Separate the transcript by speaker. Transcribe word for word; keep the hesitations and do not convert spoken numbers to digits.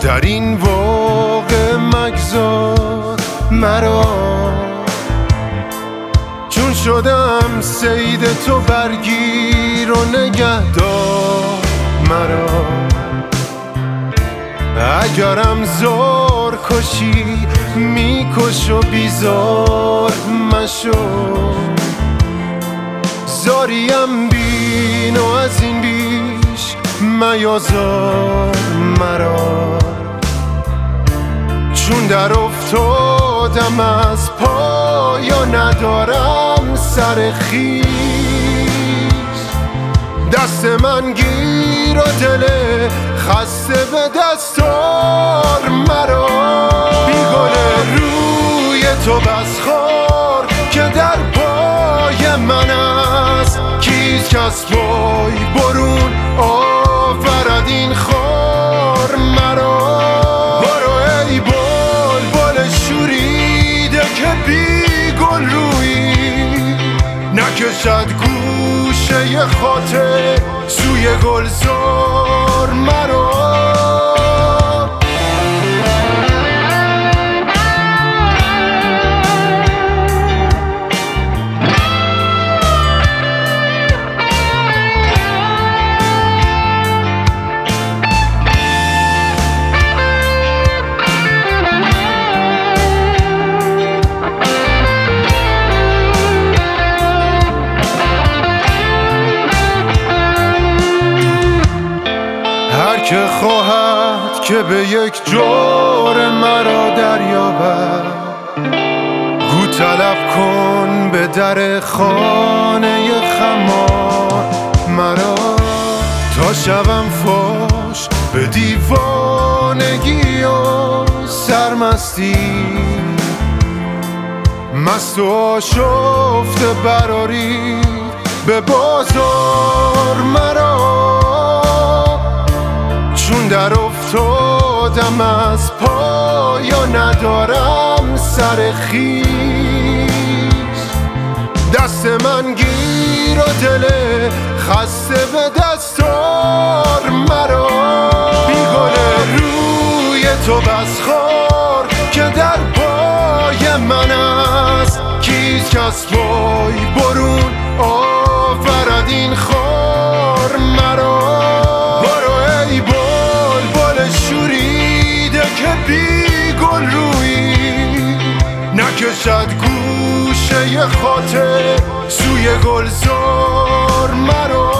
Speaker 1: در این واقع مگذار مرا، چون شدم صید تو برگیر و نگهدار مرا. اگرم زار کشی میکش و بیزار مشو، زاریم بین و از این بیش میازار مرا. چون در افتادم از پایا ندارم سر خویش، دست من گیر و دل خسته به دستار مرا. بی گل روی تو بس خار که در پای من است، کیست کس پای برون آورد این خار مرا. برو ای بال بال شوریده که بی گل رویی، نکشد گوشه خاطر سوی گلزار مرا. هر که خواهد که به یک جور مرا دریابد، گو طلب کن به در خانه خمار مرا. تا شوم فاش به دیوانگی و سرمستی، مست و آشفته براری به بازار مرا. چون در افتادم از پایا ندارم سر خویش، دست من گیر و دل خسته به دستار مرا. بی گل روی تو بس خار که در پای من است، کیست کس پای برون آورد این خار مرا. بی گل رویی، نکشد گوشه خاطر سوی گلزار مرا.